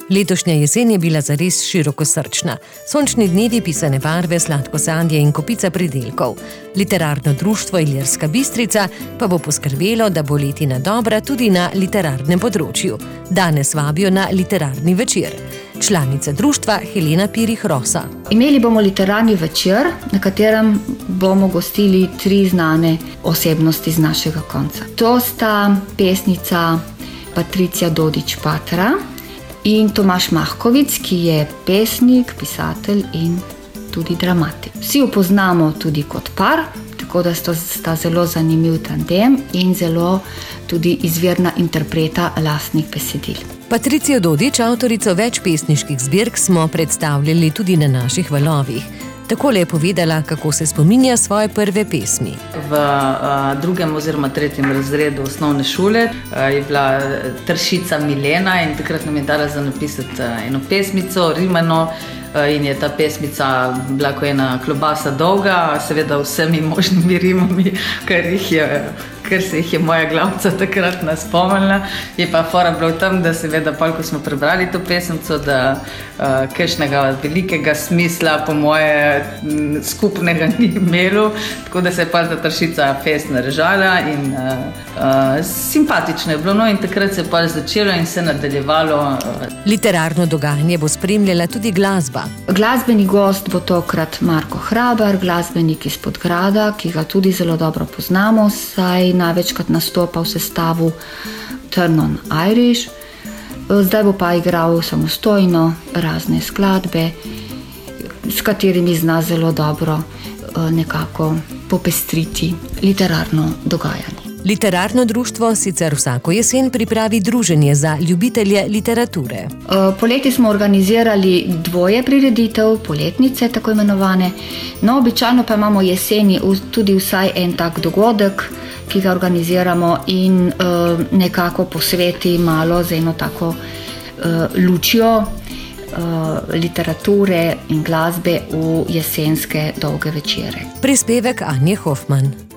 Letošnja jesen je bila zares širokosrčna. Sončni dnevi, pisane barve, sladko sadje in kopica pridelkov. Literarno društvo Ilirska Bistrica pa bo poskrbelo, da bo letina dobra tudi na literarnem področju. Danes vabijo na literarni večer. Članica društva Helena Pirih Rosa. Imeli bomo literarni večer, na katerem bomo gostili 3 znane osebnosti z našega konca. To sta pesnica Patricija Dodič-Patra in Tomaž Mahkovic, ki je pesnik, pisatelj in tudi dramatik. Vsi jo poznamo tudi kot par, tako da sta zelo zanimiv tandem in zelo tudi izvirna interpreta lastnih besedil. Patricijo Dodič, avtorico več pesniških zbirk, smo predstavljali tudi na naših valovih. Takole je povedala, kako se spominja svoje prve pesmi. V 2. oziroma 3. razredu osnovne šole je bila Tršica Milena in takrat nam je dala za napisati eno pesmico, rimano, in je ta pesmica bila kot ena klobasa dolga, seveda vsemi možnimi rimami, ker se jih je moja glavca takrat naspomnila. Je pa fora bila v tem, da seveda pol, ko smo prebrali to pesmico, da kakšnega velikega smisla po moje skupnega ni imelo, tako da se je pa ta Tršica fest narežala in simpatično je bilo, no, in takrat se je pa začelo in se nadaljevalo. Literarno dogajanje bo spremljala tudi glasba. Glasbeni gost bo tokrat Marko Hrabar, glasbenik iz Podgrada, ki ga tudi zelo dobro poznamo, saj največkrat nastopa v sestavu Turn on Irish. Zdaj bo pa igral samostojno razne skladbe, s katerimi zna zelo dobro nekako popestriti literarno dogajanje. Literarno društvo sicer vsako jesen pripravi druženje za ljubitelje literature. Poleti smo organizirali 2 prireditev, poletnice tako imenovane, no običajno pa imamo jeseni tudi vsaj en tak dogodek, ki ga organiziramo in nekako posveti malo z eno tako lučjo literature in glasbe v jesenske dolge večere. Prispevek Anje Hofman.